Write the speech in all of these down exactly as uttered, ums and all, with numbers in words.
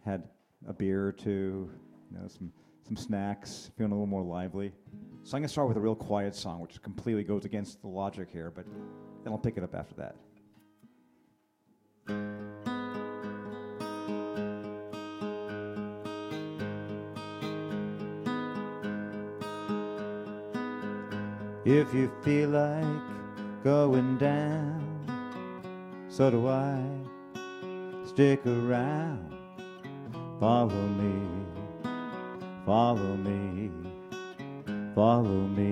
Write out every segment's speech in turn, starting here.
had a beer or two, you know, some some snacks, feeling a little more lively. So I'm gonna start with a real quiet song, which completely goes against the logic here, but then I'll pick it up after that. If you feel like going down, so do I. Stick around, follow me, follow me, follow me.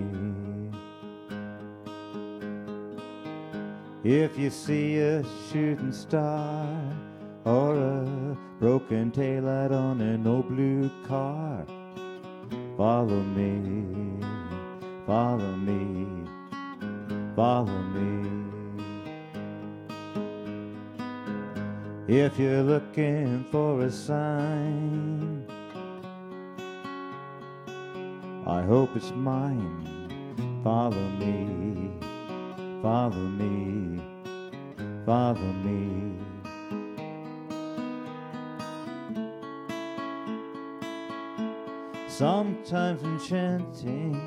If you see a shooting star or a broken taillight on an old blue car, follow me, follow me, follow me. If you're looking for a sign, I hope it's mine. Follow me, follow me, follow me. Sometimes enchanting,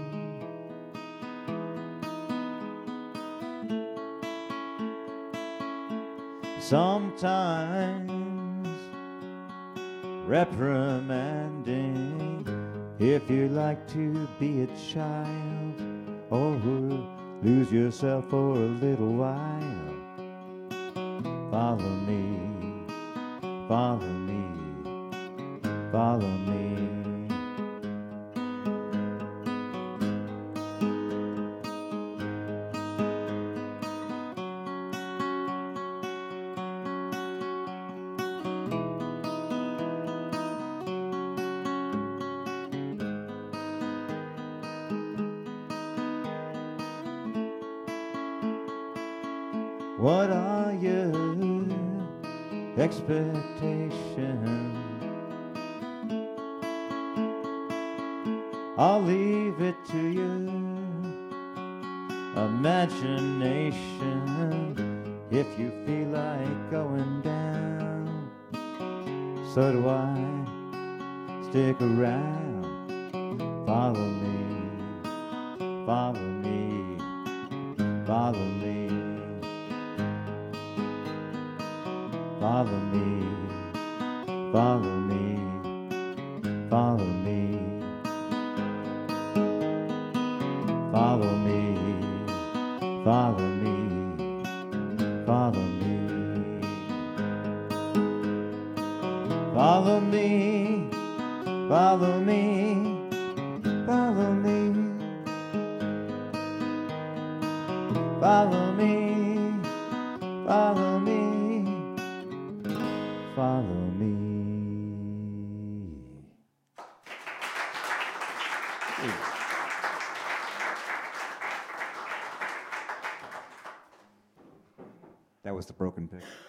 sometimes reprimanding. If you like to be a child or lose yourself for a little while, follow me, follow me, follow me. What are your expectations? I'll leave it to your imagination. If you feel like going down, so do I. Stick around, follow me, follow me, follow me. Follow me, follow me, follow me, follow me, follow me, follow me, follow me, follow me, follow me, follow me, follow me. Follow me. That was the broken pick.